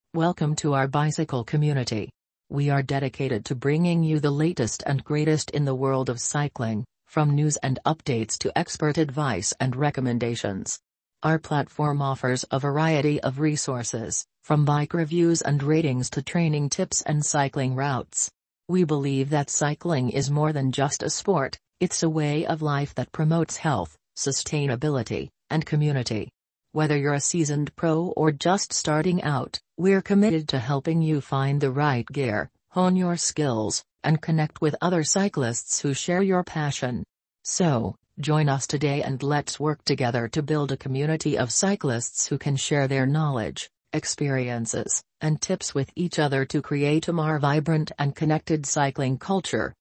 Welcome to our bicycle community. We are dedicated to bringing you the latest and greatest in the world of cycling, from news and updates to expert advice and recommendations. Our platform offers a variety of resources, from bike reviews and ratings to training tips and cycling routes. We believe that cycling is more than just a sport, it's a way of life that promotes health, sustainability, and community. Whether you're a seasoned pro or just starting out, we're committed to helping you find the right gear, hone your skills, and connect with other cyclists who share your passion. So, join us today and let's work together to build a community of cyclists who can share their knowledge, experiences, and tips with each other to create a more vibrant and connected cycling culture.